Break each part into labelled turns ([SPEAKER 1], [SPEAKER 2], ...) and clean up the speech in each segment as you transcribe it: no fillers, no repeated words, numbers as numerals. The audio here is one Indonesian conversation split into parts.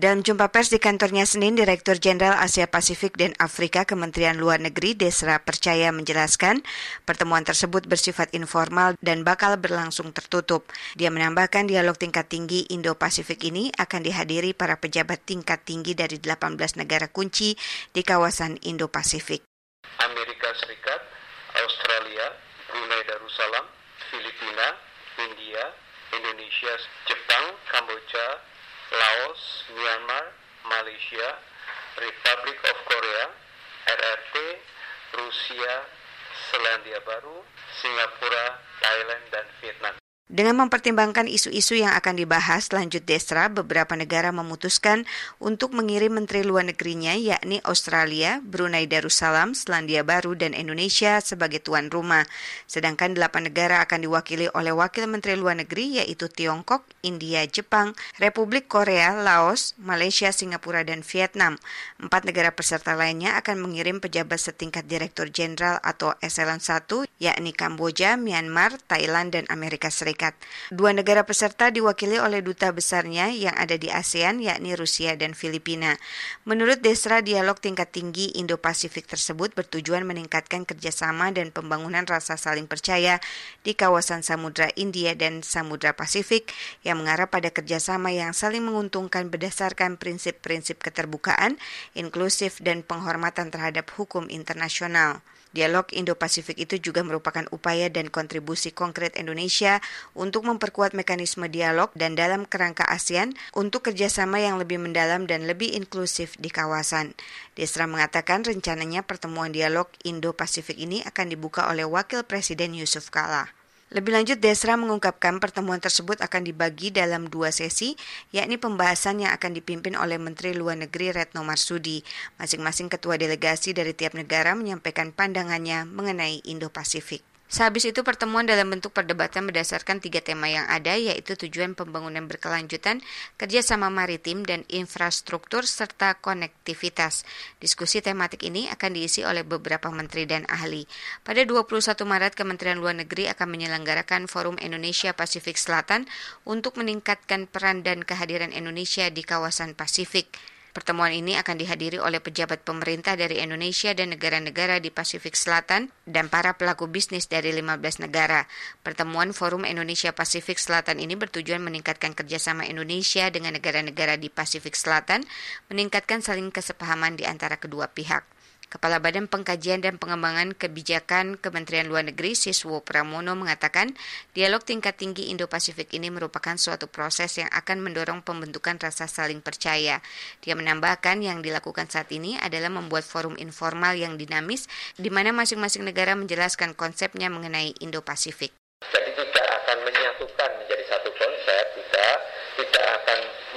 [SPEAKER 1] Dalam jumpa pers di kantornya Senin, Direktur Jenderal Asia Pasifik dan Afrika Kementerian Luar Negeri Desra Percaya menjelaskan pertemuan tersebut bersifat informal dan bakal berlangsung tertutup. Dia menambahkan dialog tingkat tinggi Indo-Pasifik ini akan dihadiri para pejabat tingkat tinggi dari 18 negara kunci di kawasan Indo-Pasifik.
[SPEAKER 2] Amerika Serikat, Australia, Brunei Darussalam, Filipina, India, Indonesia, Jepang, Kamboja, Laos, Myanmar, Malaysia, Republic of Korea, RRT, Rusia, Selandia Baru, Singapura, Thailand, dan Vietnam.
[SPEAKER 1] Dengan mempertimbangkan isu-isu yang akan dibahas, lanjut Desra, beberapa negara memutuskan untuk mengirim menteri luar negerinya, yakni Australia, Brunei Darussalam, Selandia Baru, dan Indonesia sebagai tuan rumah. Sedangkan 8 negara akan diwakili oleh wakil menteri luar negeri, yaitu Tiongkok, India, Jepang, Republik Korea, Laos, Malaysia, Singapura, dan Vietnam. 4 negara peserta lainnya akan mengirim pejabat setingkat Direktur Jenderal atau Eselon 1, yakni Kamboja, Myanmar, Thailand, dan Amerika Serikat. 2 negara peserta diwakili oleh duta besarnya yang ada di ASEAN, yakni Rusia dan Filipina. Menurut Desra, dialog tingkat tinggi Indo-Pasifik tersebut bertujuan meningkatkan kerjasama dan pembangunan rasa saling percaya di kawasan Samudra India dan Samudra Pasifik yang mengarah pada kerjasama yang saling menguntungkan berdasarkan prinsip-prinsip keterbukaan, inklusif, dan penghormatan terhadap hukum internasional. Dialog Indo-Pasifik itu juga merupakan upaya dan kontribusi konkret Indonesia untuk memperkuat mekanisme dialog dan dalam kerangka ASEAN untuk kerjasama yang lebih mendalam dan lebih inklusif di kawasan. Desra mengatakan rencananya pertemuan dialog Indo-Pasifik ini akan dibuka oleh Wakil Presiden Yusuf Kala. Lebih lanjut, Desra mengungkapkan pertemuan tersebut akan dibagi dalam 2 sesi, yakni pembahasan yang akan dipimpin oleh Menteri Luar Negeri Retno Marsudi. Masing-masing ketua delegasi dari tiap negara menyampaikan pandangannya mengenai Indo-Pasifik. Sehabis itu pertemuan dalam bentuk perdebatan berdasarkan 3 tema yang ada, yaitu tujuan pembangunan berkelanjutan, kerjasama maritim, dan infrastruktur, serta konektivitas. Diskusi tematik ini akan diisi oleh beberapa menteri dan ahli. Pada 21 Maret, Kementerian Luar Negeri akan menyelenggarakan Forum Indonesia Pasifik Selatan untuk meningkatkan peran dan kehadiran Indonesia di kawasan Pasifik. Pertemuan ini akan dihadiri oleh pejabat pemerintah dari Indonesia dan negara-negara di Pasifik Selatan dan para pelaku bisnis dari 15 negara. Pertemuan Forum Indonesia Pasifik Selatan ini bertujuan meningkatkan kerjasama Indonesia dengan negara-negara di Pasifik Selatan, meningkatkan saling kesepahaman di antara kedua pihak. Kepala Badan Pengkajian dan Pengembangan Kebijakan Kementerian Luar Negeri Siswo Pramono mengatakan dialog tingkat tinggi Indo-Pasifik ini merupakan suatu proses yang akan mendorong pembentukan rasa saling percaya. Dia menambahkan yang dilakukan saat ini adalah membuat forum informal yang dinamis di mana masing-masing negara menjelaskan konsepnya mengenai Indo-Pasifik.
[SPEAKER 2] Jadi tidak akan menyatukan menjadi satu konsep, tidak akan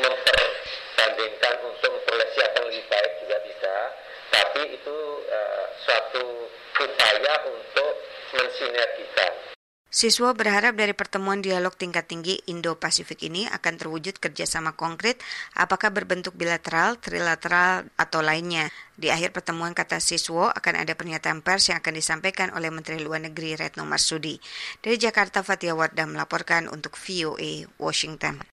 [SPEAKER 2] memperbandingkan untuk memperoleh siapa yang lebih baik juga tidak. Tapi itu suatu upaya untuk mensinergikan.
[SPEAKER 1] Siswa berharap dari pertemuan dialog tingkat tinggi Indo-Pasifik ini akan terwujud kerjasama konkret, apakah berbentuk bilateral, trilateral, atau lainnya. Di akhir pertemuan, kata Siswo, akan ada pernyataan pers yang akan disampaikan oleh Menteri Luar Negeri Retno Marsudi. Dari Jakarta, Fatia Wardah melaporkan untuk VOA Washington.